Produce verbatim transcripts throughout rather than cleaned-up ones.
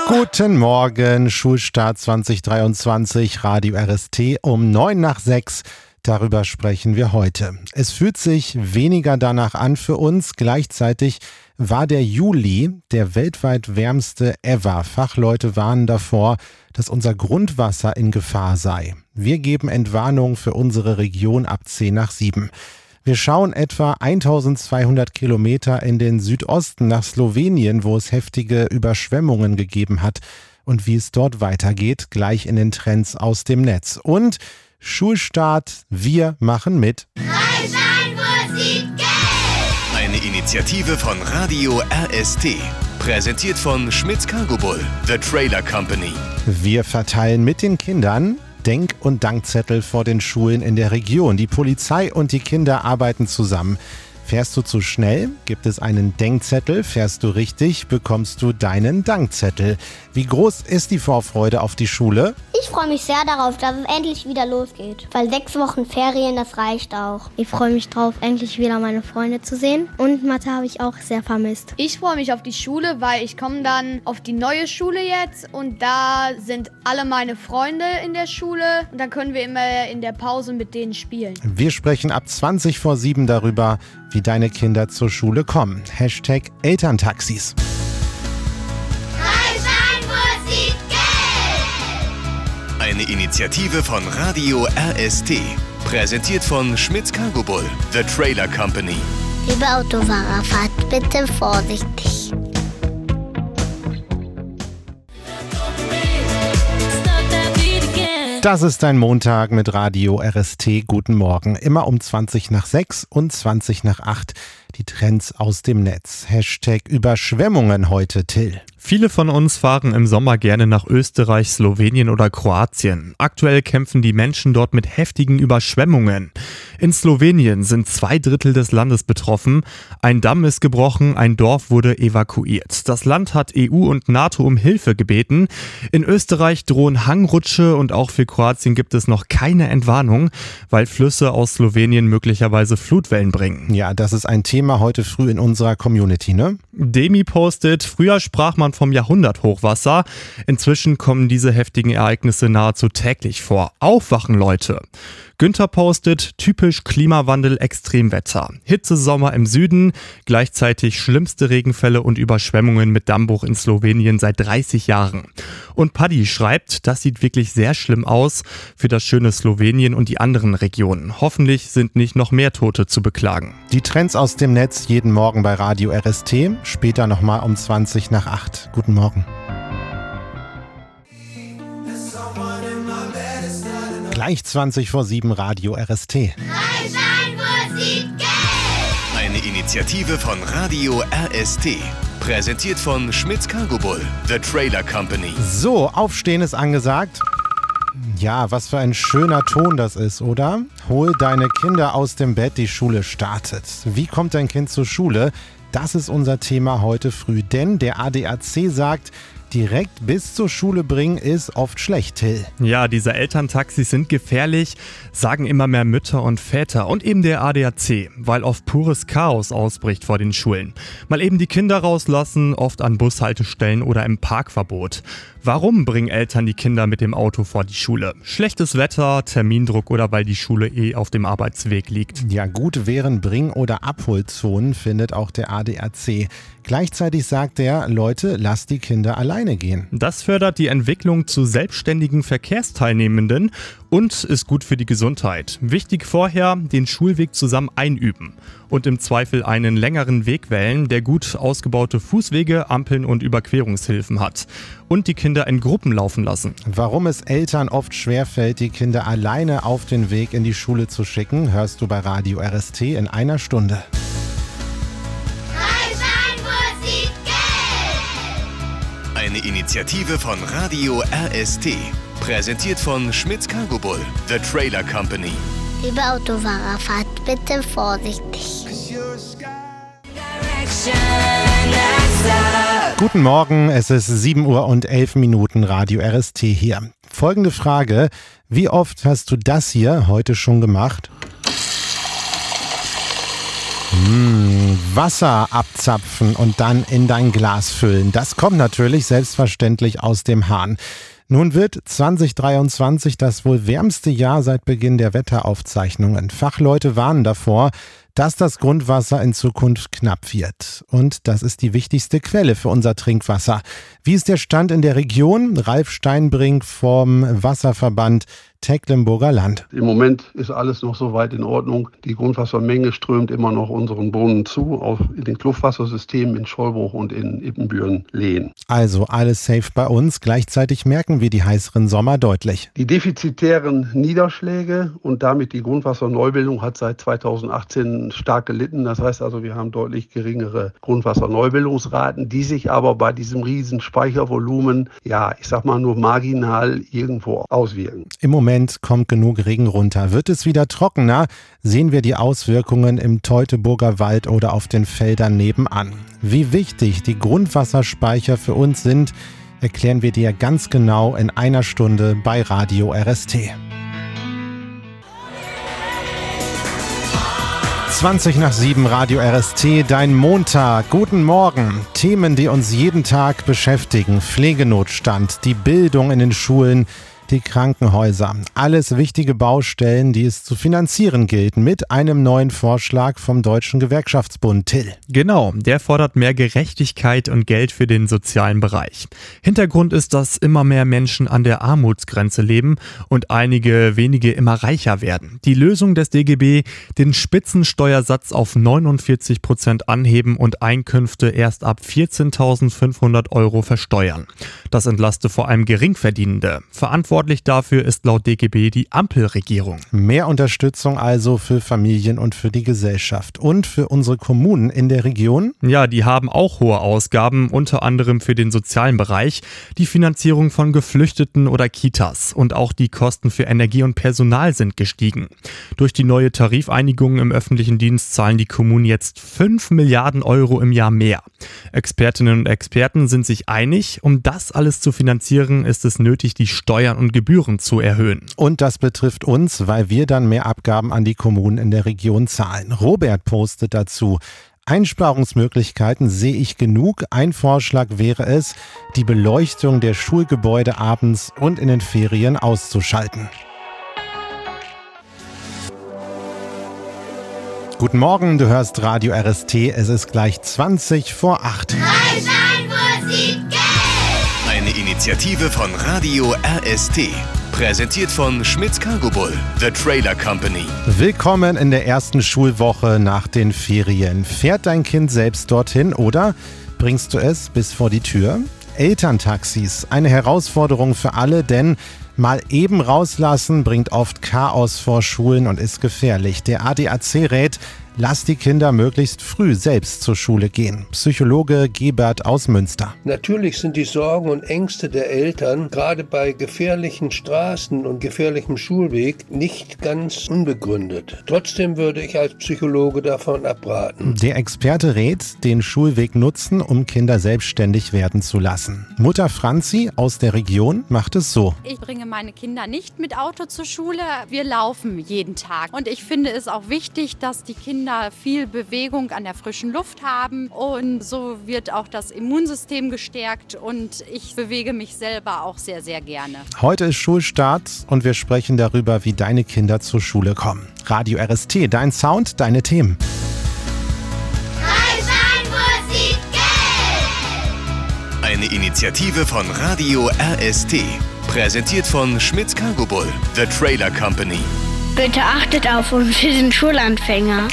Guten Morgen, Schulstart zwanzig dreiundzwanzig, Radio R S T um neun nach sechs. Darüber sprechen wir heute. Es fühlt sich weniger danach an für uns. Gleichzeitig war der Juli der weltweit wärmste ever. Fachleute warnen davor, dass unser Grundwasser in Gefahr sei. Wir geben Entwarnung für unsere Region ab zehn nach sieben. Wir schauen etwa eintausendzweihundert Kilometer in den Südosten nach Slowenien, wo es heftige Überschwemmungen gegeben hat. Und wie es dort weitergeht, gleich in den Trends aus dem Netz. Und Schulstart, wir machen mit. Freischein Musik Geld! Eine Initiative von Radio R S T. Präsentiert von Schmitz Cargo Bull, The Trailer Company. Wir verteilen mit den Kindern Denk- und Dankzettel vor den Schulen in der Region. Die Polizei und die Kinder arbeiten zusammen. Fährst du zu schnell, gibt es einen Denkzettel. Fährst du richtig, bekommst du deinen Dankzettel. Wie groß ist die Vorfreude auf die Schule? Ich freue mich sehr darauf, dass es endlich wieder losgeht. Weil sechs Wochen Ferien, das reicht auch. Ich freue mich drauf, endlich wieder meine Freunde zu sehen. Und Mathe habe ich auch sehr vermisst. Ich freue mich auf die Schule, weil ich komme dann auf die neue Schule jetzt. Und da sind alle meine Freunde in der Schule. Und dann können wir immer in der Pause mit denen spielen. Wir sprechen ab zwanzig vor sieben darüber, wie deine Kinder zur Schule kommen. Hashtag Elterntaxis. Freischein Musik Geld! Eine Initiative von Radio R S T. Präsentiert von Schmitz Cargo Bull, The Trailer Company. Liebe Autofahrer, fahrt bitte vorsichtig. Das ist ein Montag mit Radio R S T. Guten Morgen. Immer um zwanzig nach sechs und zwanzig nach acht. Die Trends aus dem Netz. Hashtag Überschwemmungen heute, Till. Viele von uns fahren im Sommer gerne nach Österreich, Slowenien oder Kroatien. Aktuell kämpfen die Menschen dort mit heftigen Überschwemmungen. In Slowenien sind zwei Drittel des Landes betroffen. Ein Damm ist gebrochen, ein Dorf wurde evakuiert. Das Land hat E U und NATO um Hilfe gebeten. In Österreich drohen Hangrutsche und auch für Kroatien gibt es noch keine Entwarnung, weil Flüsse aus Slowenien möglicherweise Flutwellen bringen. Ja, das ist ein Thema heute früh in unserer Community, ne? Demi postet, früher sprach man vom Jahrhunderthochwasser. Inzwischen kommen diese heftigen Ereignisse nahezu täglich vor. Aufwachen, Leute! Günther postet, typisch Klimawandel, Extremwetter. Hitzesommer im Süden, gleichzeitig schlimmste Regenfälle und Überschwemmungen mit Dammbruch in Slowenien seit dreißig Jahren. Und Paddy schreibt, das sieht wirklich sehr schlimm aus für das schöne Slowenien und die anderen Regionen. Hoffentlich sind nicht noch mehr Tote zu beklagen. Die Trends aus dem Netz jeden Morgen bei Radio R S T, später nochmal um zwanzig nach acht. Guten Morgen. Gleich zwanzig vor sieben, Radio R S T. Freischein Musik Geld! Eine Initiative von Radio R S T. Präsentiert von Schmitz Cargo Bull, The Trailer Company. So, Aufstehen ist angesagt. Ja, was für ein schöner Ton das ist, oder? Hol deine Kinder aus dem Bett, die Schule startet. Wie kommt dein Kind zur Schule? Das ist unser Thema heute früh, denn der A D A C sagt, direkt bis zur Schule bringen ist oft schlecht, Till. Ja, diese Elterntaxis sind gefährlich, sagen immer mehr Mütter und Väter und eben der A D A C, weil oft pures Chaos ausbricht vor den Schulen. Mal eben die Kinder rauslassen, oft an Bushaltestellen oder im Parkverbot. Warum bringen Eltern die Kinder mit dem Auto vor die Schule? Schlechtes Wetter, Termindruck oder weil die Schule eh auf dem Arbeitsweg liegt? Ja, gut wären Bring- oder Abholzonen, findet auch der A D A C. Gleichzeitig sagt er, Leute, lasst die Kinder alleine gehen. Das fördert die Entwicklung zu selbstständigen Verkehrsteilnehmenden und ist gut für die Gesundheit. Wichtig vorher, den Schulweg zusammen einüben und im Zweifel einen längeren Weg wählen, der gut ausgebaute Fußwege, Ampeln und Überquerungshilfen hat. Und die Kinder in Gruppen laufen lassen. Warum es Eltern oft schwerfällt, die Kinder alleine auf den Weg in die Schule zu schicken, hörst du bei Radio R S T in einer Stunde. Freischein Musik Geld! Eine Initiative von Radio R S T. Präsentiert von Schmitz Cargo Bull, The Trailer Company. Liebe Autofahrer, fahrt bitte vorsichtig. Guten Morgen, es ist sieben Uhr und elf Minuten, Radio R S T hier. Folgende Frage, wie oft hast du das hier heute schon gemacht? Mmh, Wasser abzapfen und dann in dein Glas füllen. Das kommt natürlich selbstverständlich aus dem Hahn. Nun wird zwanzig dreiundzwanzig das wohl wärmste Jahr seit Beginn der Wetteraufzeichnungen. Fachleute warnen davor, dass das Grundwasser in Zukunft knapp wird. Und das ist die wichtigste Quelle für unser Trinkwasser. Wie ist der Stand in der Region? Ralf Steinbrink vom Wasserverband Tecklenburger Land. Im Moment ist alles noch soweit in Ordnung. Die Grundwassermenge strömt immer noch unseren Brunnen zu, auch in den Kluftwassersystemen in Schollbruch und in Ippenbüren-Lehen. Also alles safe bei uns. Gleichzeitig merken wir die heißeren Sommer deutlich. Die defizitären Niederschläge und damit die Grundwasserneubildung hat seit zweitausendachtzehn stark gelitten. Das heißt also, wir haben deutlich geringere Grundwasserneubildungsraten, die sich aber bei diesem riesen Speichervolumen, ja, ich sag mal nur marginal irgendwo auswirken. Im Moment kommt genug Regen runter. Wird es wieder trockener, sehen wir die Auswirkungen im Teutoburger Wald oder auf den Feldern nebenan. Wie wichtig die Grundwasserspeicher für uns sind, erklären wir dir ganz genau in einer Stunde bei Radio R S T. zwanzig nach sieben, Radio R S T, dein Montag. Guten Morgen. Themen, die uns jeden Tag beschäftigen. Pflegenotstand, die Bildung in den Schulen, die Krankenhäuser. Alles wichtige Baustellen, die es zu finanzieren gilt, mit einem neuen Vorschlag vom Deutschen Gewerkschaftsbund. Till. Genau, der fordert mehr Gerechtigkeit und Geld für den sozialen Bereich. Hintergrund ist, dass immer mehr Menschen an der Armutsgrenze leben und einige wenige immer reicher werden. Die Lösung des D G B, den Spitzensteuersatz auf neunundvierzig Prozent anheben und Einkünfte erst ab vierzehntausendfünfhundert Euro versteuern. Das entlaste vor allem Geringverdienende. Verantwortlich dafür ist laut D G B die Ampelregierung. Mehr Unterstützung also für Familien und für die Gesellschaft. Und für unsere Kommunen in der Region? Ja, die haben auch hohe Ausgaben, unter anderem für den sozialen Bereich, die Finanzierung von Geflüchteten oder Kitas. Und auch die Kosten für Energie und Personal sind gestiegen. Durch die neue Tarifeinigung im öffentlichen Dienst zahlen die Kommunen jetzt fünf Milliarden Euro im Jahr mehr. Expertinnen und Experten sind sich einig, um das alles zu finanzieren, ist es nötig, die Steuern und Gebühren zu erhöhen. Und das betrifft uns, weil wir dann mehr Abgaben an die Kommunen in der Region zahlen. Robert postet dazu: Einsparungsmöglichkeiten sehe ich genug. Ein Vorschlag wäre es, die Beleuchtung der Schulgebäude abends und in den Ferien auszuschalten. Guten Morgen, du hörst Radio R S T. Es ist gleich zwanzig vor acht. Freischeinwurst sieht Geld. Eine Initiative von Radio R S T. Präsentiert von Schmitz Cargo Bull, The Trailer Company. Willkommen in der ersten Schulwoche nach den Ferien. Fährt dein Kind selbst dorthin oder bringst du es bis vor die Tür? Elterntaxis, eine Herausforderung für alle, denn mal eben rauslassen bringt oft Chaos vor Schulen und ist gefährlich. Der A D A C rät, lass die Kinder möglichst früh selbst zur Schule gehen. Psychologe Gebert aus Münster. Natürlich sind die Sorgen und Ängste der Eltern gerade bei gefährlichen Straßen und gefährlichem Schulweg nicht ganz unbegründet. Trotzdem würde ich als Psychologe davon abraten. Der Experte rät, den Schulweg nutzen, um Kinder selbstständig werden zu lassen. Mutter Franzi aus der Region macht es so. Ich bringe meine Kinder nicht mit Auto zur Schule. Wir laufen jeden Tag. Und ich finde es auch wichtig, dass die Kinder viel Bewegung an der frischen Luft haben und so wird auch das Immunsystem gestärkt und ich bewege mich selber auch sehr, sehr gerne. Heute ist Schulstart und wir sprechen darüber, wie deine Kinder zur Schule kommen. Radio R S T, dein Sound, deine Themen. Freischeinwurst sieht Geld. Eine Initiative von Radio R S T. Präsentiert von Schmitz Cargo Bull, The Trailer Company. Bitte achtet auf uns, wir sind Schulanfänger.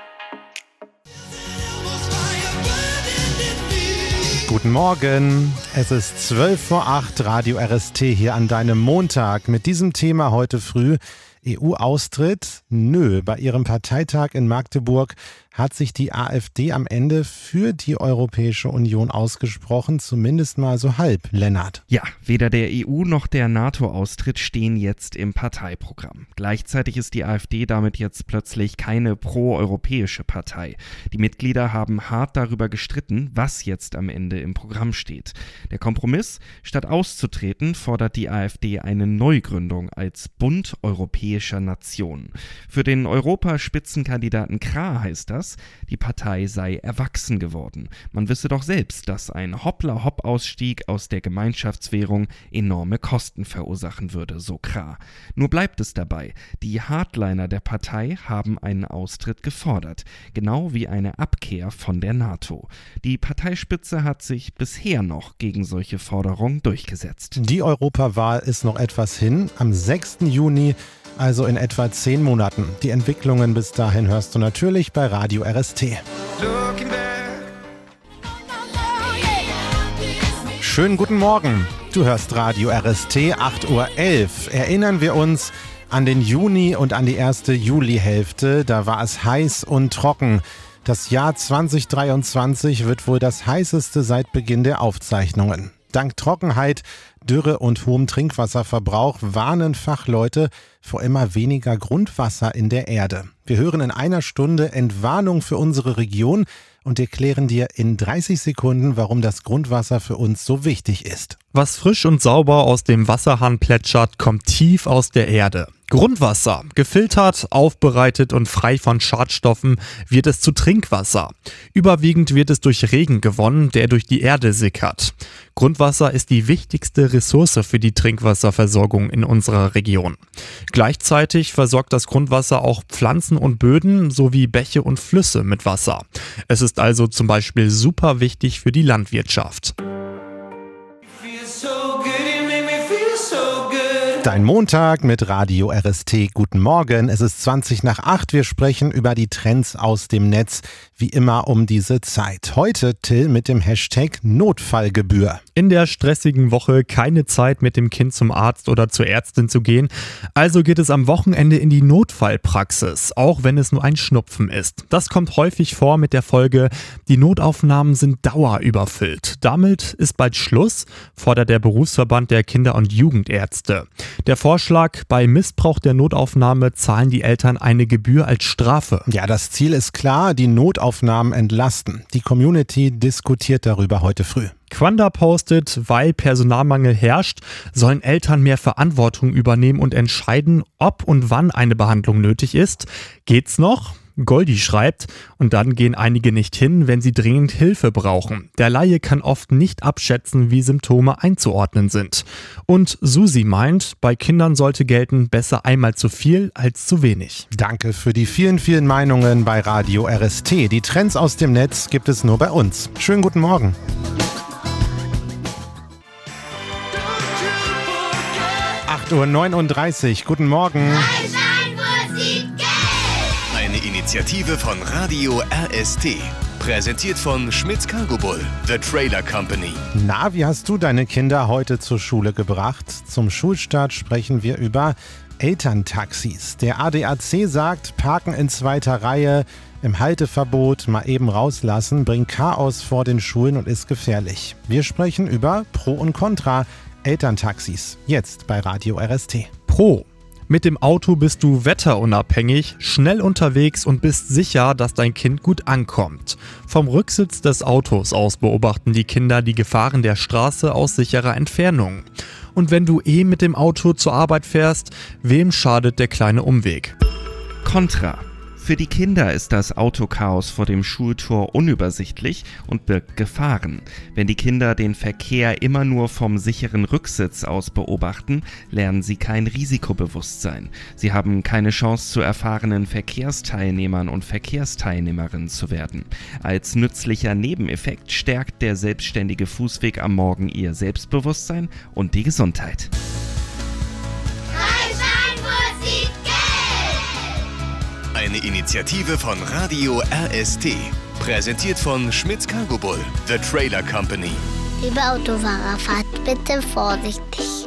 Guten Morgen, es ist zwölf vor acht, Radio R S T hier an deinem Montag. Mit diesem Thema heute früh: E U-Austritt? Nö, bei ihrem Parteitag in Magdeburg hat sich die AfD am Ende für die Europäische Union ausgesprochen, zumindest mal so halb, Lennart. Ja, weder der E U noch der NATO-Austritt stehen jetzt im Parteiprogramm. Gleichzeitig ist die AfD damit jetzt plötzlich keine pro-europäische Partei. Die Mitglieder haben hart darüber gestritten, was jetzt am Ende im Programm steht. Der Kompromiss: Statt auszutreten, fordert die AfD eine Neugründung als Bund europäischer Nationen. Für den Europaspitzenkandidaten Krah heißt das, das, die Partei sei erwachsen geworden. Man wisse doch selbst, dass ein Hoppla-Hopp-Ausstieg aus der Gemeinschaftswährung enorme Kosten verursachen würde, so Krah. Nur bleibt es dabei, die Hardliner der Partei haben einen Austritt gefordert, genau wie eine Abkehr von der NATO. Die Parteispitze hat sich bisher noch gegen solche Forderungen durchgesetzt. Die Europawahl ist noch etwas hin, am sechsten Juni, also in etwa zehn Monaten. Die Entwicklungen bis dahin hörst du natürlich bei Radio R S T. Schönen guten Morgen, du hörst Radio R S T, acht Uhr elf. Erinnern wir uns an den Juni und an die erste Julihälfte, da war es heiß und trocken. Das Jahr zwanzig dreiundzwanzig wird wohl das heißeste seit Beginn der Aufzeichnungen. Dank Trockenheit, Dürre und hohem Trinkwasserverbrauch warnen Fachleute vor immer weniger Grundwasser in der Erde. Wir hören in einer Stunde Entwarnung für unsere Region und erklären dir in dreißig Sekunden, warum das Grundwasser für uns so wichtig ist. Was frisch und sauber aus dem Wasserhahn plätschert, kommt tief aus der Erde. Grundwasser, gefiltert, aufbereitet und frei von Schadstoffen, wird es zu Trinkwasser. Überwiegend wird es durch Regen gewonnen, der durch die Erde sickert. Grundwasser ist die wichtigste Ressource für die Trinkwasserversorgung in unserer Region. Gleichzeitig versorgt das Grundwasser auch Pflanzen und Böden sowie Bäche und Flüsse mit Wasser. Es ist also zum Beispiel super wichtig für die Landwirtschaft. Dein Montag mit Radio R S T. Guten Morgen, es ist zwanzig nach acht. Wir sprechen über die Trends aus dem Netz, wie immer um diese Zeit. Heute, Till, mit dem Hashtag Notfallgebühr. In der stressigen Woche keine Zeit, mit dem Kind zum Arzt oder zur Ärztin zu gehen. Also geht es am Wochenende in die Notfallpraxis, auch wenn es nur ein Schnupfen ist. Das kommt häufig vor mit der Folge, die Notaufnahmen sind dauerüberfüllt. Damit ist bald Schluss, fordert der Berufsverband der Kinder- und Jugendärzte. Der Vorschlag, bei Missbrauch der Notaufnahme zahlen die Eltern eine Gebühr als Strafe. Ja, das Ziel ist klar, die Notaufnahmen entlasten. Die Community diskutiert darüber heute früh. Quanda postet, weil Personalmangel herrscht, sollen Eltern mehr Verantwortung übernehmen und entscheiden, ob und wann eine Behandlung nötig ist. Geht's noch? Goldi schreibt, und dann gehen einige nicht hin, wenn sie dringend Hilfe brauchen. Der Laie kann oft nicht abschätzen, wie Symptome einzuordnen sind. Und Susi meint, bei Kindern sollte gelten, besser einmal zu viel als zu wenig. Danke für die vielen, vielen Meinungen bei Radio R S T. Die Trends aus dem Netz gibt es nur bei uns. Schönen guten Morgen. acht Uhr neununddreißig, guten Morgen. Eine Initiative von Radio R S T. Präsentiert von Schmitz Cargo Bull, The Trailer Company. Na, wie hast du deine Kinder heute zur Schule gebracht? Zum Schulstart sprechen wir über Elterntaxis. Der A D A C sagt, Parken in zweiter Reihe, im Halteverbot, mal eben rauslassen, bringt Chaos vor den Schulen und ist gefährlich. Wir sprechen über Pro und Contra Elterntaxis. Jetzt bei Radio R S T. Pro. Mit dem Auto bist du wetterunabhängig, schnell unterwegs und bist sicher, dass dein Kind gut ankommt. Vom Rücksitz des Autos aus beobachten die Kinder die Gefahren der Straße aus sicherer Entfernung. Und wenn du eh mit dem Auto zur Arbeit fährst, wem schadet der kleine Umweg? Contra. Für die Kinder ist das Autochaos vor dem Schultor unübersichtlich und birgt Gefahren. Wenn die Kinder den Verkehr immer nur vom sicheren Rücksitz aus beobachten, lernen sie kein Risikobewusstsein. Sie haben keine Chance, zu erfahrenen Verkehrsteilnehmern und Verkehrsteilnehmerinnen zu werden. Als nützlicher Nebeneffekt stärkt der selbstständige Fußweg am Morgen ihr Selbstbewusstsein und die Gesundheit. Eine Initiative von Radio R S T. Präsentiert von Schmitz Cargo Bull, The Trailer Company. Liebe Autofahrer, fahrt bitte vorsichtig.